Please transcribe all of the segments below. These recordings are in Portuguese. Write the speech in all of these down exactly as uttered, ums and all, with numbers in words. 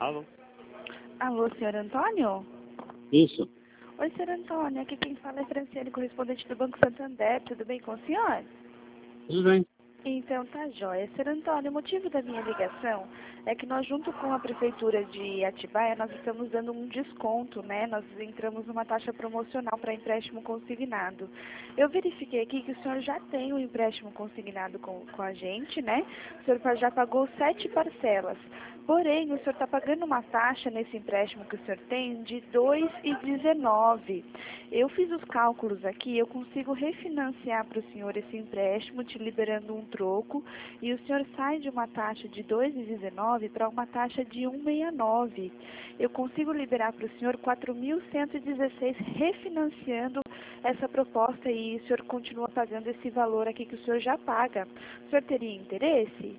Alô? Alô, senhor Antônio? Isso. Oi, senhor Antônio. Aqui quem fala é Franciane, correspondente do Banco Santander. Tudo bem com o senhor? Tudo bem. Então, tá jóia. Senhor Antônio, o motivo da minha ligação é que nós, junto com a Prefeitura de Atibaia, nós estamos dando um desconto, né? Nós entramos numa taxa promocional para empréstimo consignado. Eu verifiquei aqui que o senhor já tem um empréstimo consignado com, com a gente, né? O senhor já pagou sete parcelas. Porém, o senhor está pagando uma taxa nesse empréstimo que o senhor tem de dois vírgula dezenove. Eu fiz os cálculos aqui, eu consigo refinanciar para o senhor esse empréstimo, te liberando um troco, e o senhor sai de uma taxa de dois vírgula dezenove para uma taxa de um vírgula sessenta e nove. Eu consigo liberar para o senhor quatro mil cento e dezesseis refinanciando essa proposta e o senhor continua pagando esse valor aqui que o senhor já paga. O senhor teria interesse?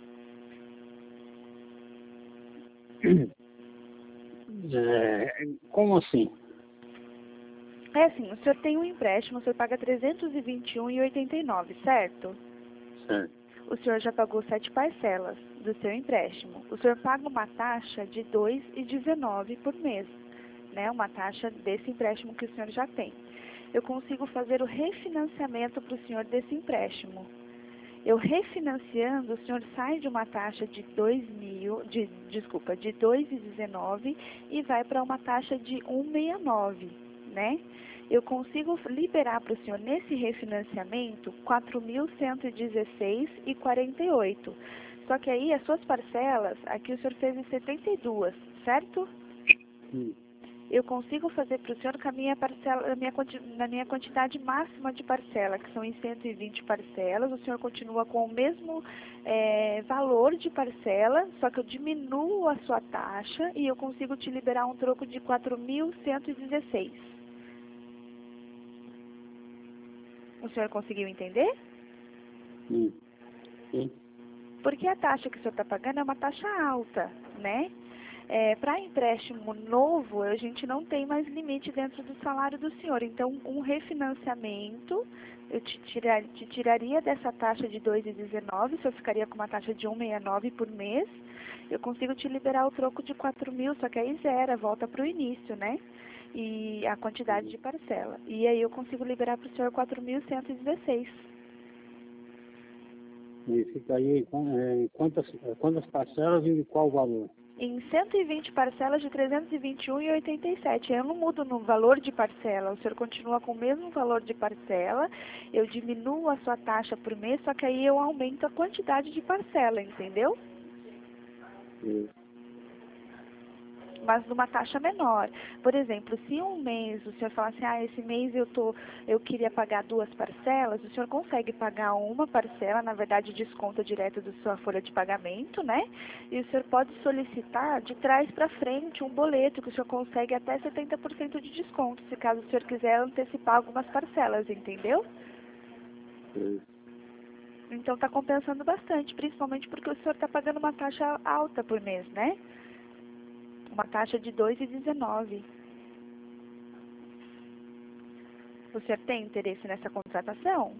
É, como assim? É assim, o senhor tem um empréstimo, o senhor paga trezentos e vinte e um reais e oitenta e nove centavos, certo? Certo. O senhor já pagou sete parcelas do seu empréstimo. O senhor paga uma taxa de dois vírgula dezenove por mês, né? Uma taxa desse empréstimo que o senhor já tem. Eu consigo fazer o refinanciamento para o senhor desse empréstimo. Eu refinanciando, o senhor sai de uma taxa de dois mil, de, desculpa, de dois vírgula dezenove e vai para uma taxa de um vírgula sessenta e nove, né? Eu consigo liberar para o senhor nesse refinanciamento quatro mil cento e dezesseis reais e quarenta e oito centavos. Só que aí as suas parcelas, aqui o senhor fez em setenta e duas, certo? Hum. Eu consigo fazer para o senhor com a minha parcela, a minha, na minha quantidade máxima de parcela, que são em cento e vinte parcelas, o senhor continua com o mesmo é, valor de parcela, só que eu diminuo a sua taxa e eu consigo te liberar um troco de quatro mil cento e dezesseis. O senhor conseguiu entender? Hum. Sim. Porque a taxa que o senhor está pagando é uma taxa alta, né? É, para empréstimo novo, a gente não tem mais limite dentro do salário do senhor. Então, um refinanciamento, eu te, tirar, te tiraria dessa taxa de dois vírgula dezenove, o senhor ficaria com uma taxa de um vírgula sessenta e nove por mês. Eu consigo te liberar o troco de quatro mil, só que aí zera, volta para o início, né? E a quantidade de parcela. E aí eu consigo liberar para o senhor quatro mil cento e dezesseis. E ficaria com é, quantas, quantas parcelas e de qual valor? Em cento e vinte parcelas de trezentos e vinte e um reais e oitenta e sete centavos. Eu não mudo no valor de parcela, o senhor continua com o mesmo valor de parcela, eu diminuo a sua taxa por mês, só que aí eu aumento a quantidade de parcela, entendeu? Sim. Mas numa taxa menor. Por exemplo, se um mês o senhor falar assim, ah, esse mês eu, tô, eu queria pagar duas parcelas, o senhor consegue pagar uma parcela, na verdade desconta direto da sua folha de pagamento, né? E o senhor pode solicitar de trás para frente um boleto que o senhor consegue até setenta por cento de desconto, se caso o senhor quiser antecipar algumas parcelas, entendeu? Sim. Então está compensando bastante, principalmente porque o senhor está pagando uma taxa alta por mês, né? Uma taxa de dois vírgula dezenove. O senhor tem interesse nessa contratação?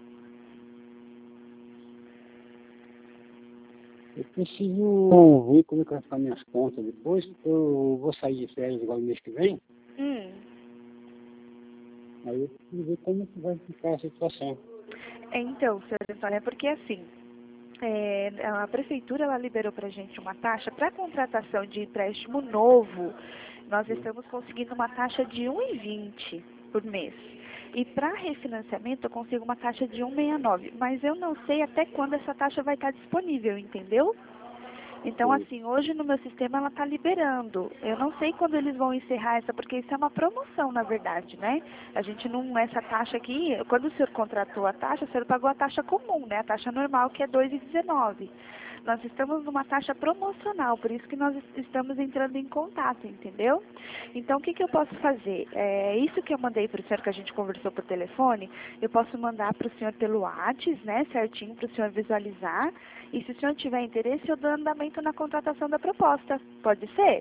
Eu preciso ver como é que vai ficar minhas contas depois. Eu vou sair de férias agora no mês que vem. Hum. Aí eu preciso ver como que vai ficar a situação. Então, senhor Antônio, é porque assim, é, a prefeitura ela liberou para a gente uma taxa para contratação de empréstimo novo. Nós estamos conseguindo uma taxa de um vírgula vinte por mês. E para refinanciamento eu consigo uma taxa de um vírgula sessenta e nove, mas eu não sei até quando essa taxa vai estar disponível, entendeu? Então, Sim. assim, hoje no meu sistema ela está liberando. Eu não sei quando eles vão encerrar essa, porque isso é uma promoção, na verdade, né? A gente não, essa taxa aqui, quando o senhor contratou a taxa, o senhor pagou a taxa comum, né? A taxa normal, que é dois vírgula dezenove. Nós estamos numa taxa promocional, por isso que nós estamos entrando em contato, entendeu? Então, o que, que eu posso fazer? É, isso que eu mandei para o senhor, que a gente conversou por telefone, eu posso mandar para o senhor pelo WhatsApp, né, certinho, para o senhor visualizar. E se o senhor tiver interesse, eu dou andamento na contratação da proposta. Pode ser?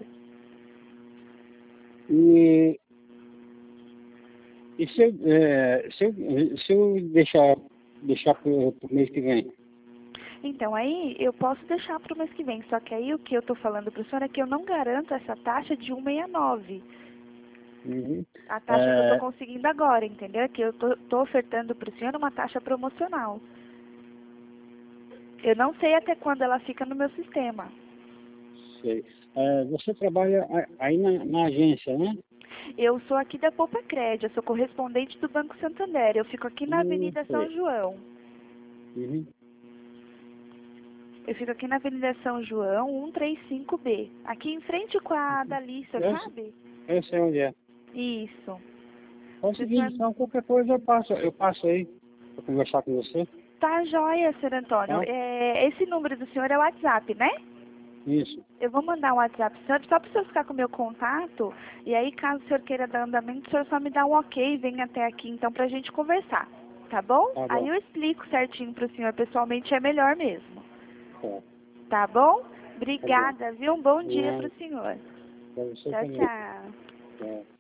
E, e se, eu, é, se, eu, se eu deixar, deixar para o mês que vem? Então, aí eu posso deixar para o mês que vem, só que aí o que eu estou falando para o senhor é que eu não garanto essa taxa de cento e sessenta e nove. Uhum. A taxa que eu É, estou conseguindo agora, entendeu? É que eu estou ofertando para o senhor uma taxa promocional. Eu não sei até quando ela fica no meu sistema. sei. É, você trabalha a- aí na, na agência, né? Eu sou aqui da Poupa Crédito, eu sou correspondente do Banco Santander. Eu fico aqui na Hum, Avenida São sei. João. Uhum. Eu fico aqui na Avenida São João, cento e trinta e cinco B. Aqui em frente com a Dalícia, Essa, sabe? essa é onde é. Isso. É o Se o senhor... seguinte, então, qualquer coisa eu passo, eu passo aí para conversar com você, Tá joia, senhor Antônio. tá? É, esse número do senhor é o WhatsApp, né? Isso. Eu vou mandar um WhatsApp pro senhor, só para o senhor ficar com o meu contato. E aí, caso o senhor queira dar andamento, o senhor só me dá um ok e vem até aqui, então, pra gente conversar. Tá bom? Tá Aí bom. eu explico certinho pro senhor pessoalmente, é melhor mesmo. Tá, Tá bom? tá bom. Obrigada, viu? Um bom dia Não, pro senhor. para você Tchau, também. tchau. Tá.